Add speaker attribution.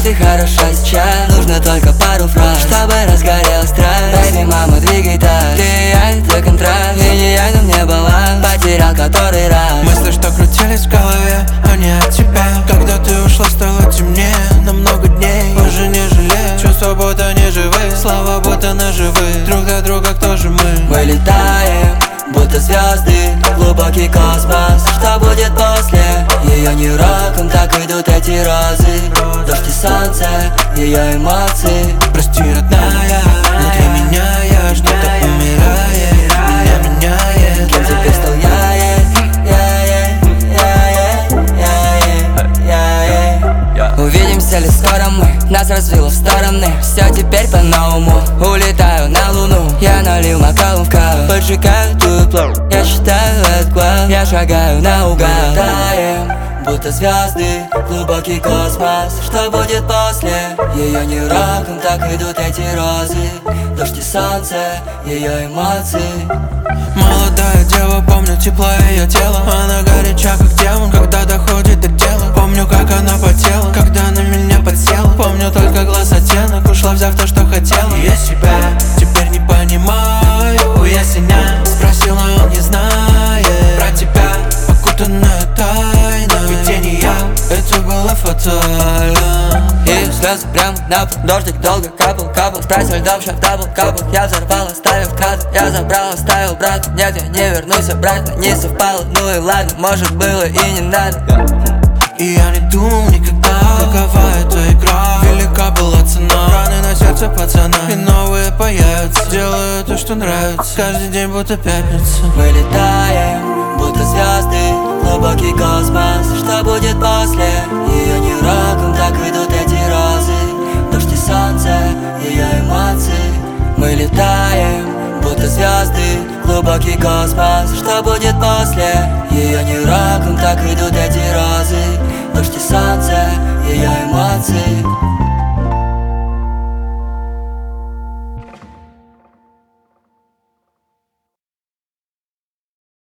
Speaker 1: ты хороша сейчас, нужно только пару фраз, чтобы разгорелась страсть. Baby, мама, двигай так, ты и я, это контраст, и не я, но мне баланс потерял который раз.
Speaker 2: Мысли, что крутились в голове, а не от тебя. Когда ты ушла, стало темнее на много дней. Уже не жалею, чувства будто не живые, слова будто наживы. Друг для друга кто же мы?
Speaker 1: Мы летаем, будто звезды, глубокий космос. Что будет после? Ее не роком, так идут эти розы. Дождь и солнце, ее эмоции.
Speaker 2: Прости, родная, внутри меня я что-то умирает. Меня меняет.
Speaker 1: Кем теперь стал я? Увидимся ли скоро мы? Нас развело в стороны. Все теперь по-новому. Улетаю на луну. Я налил бокалом в каву. Поджигаю дупло. Я считаю этот класс. Я шагаю наугад. Мы летаем, будто звезды, глубокий космос. Что будет после? Ее не роком, так идут эти розы. Дождь и солнце, ее эмоции.
Speaker 2: Молодая дева, помню тепло ее тела. Она горяча, как демон, когда доходит до дела. Помню, как она потела, когда на меня подсела. Помню только глаз оттенок, ушла, взяв то, что хотела. Я себя теперь не понимаю, уясняю. Спросил, но он не знает про тебя, окутанная тайна. Видение, это было фатально.
Speaker 1: И слезы прямо на пол, дождик долго капал. Спросил льдом, шаг дабл, капал. Я взорвал, оставив кадр. Я забрал, оставил брата. Нет, я не вернусь обратно, не совпало. Ну и ладно, может было и не надо.
Speaker 2: И я не думал никогда, какова эта игра. Велика была цена, раны на сердце пацана. И новые появятся, делаю то, что нравится. Каждый день будто пятница.
Speaker 1: Мы летаем, будто звезды, глубокий космос. Что будет после? Ее не роком, так идут эти розы. Дождь и солнце, ее эмоции. Мы летаем, будто звезды, глубокий космос. Что будет после? Ее не роком, так идут эти розы. Дождь и солнце, ее эмоции.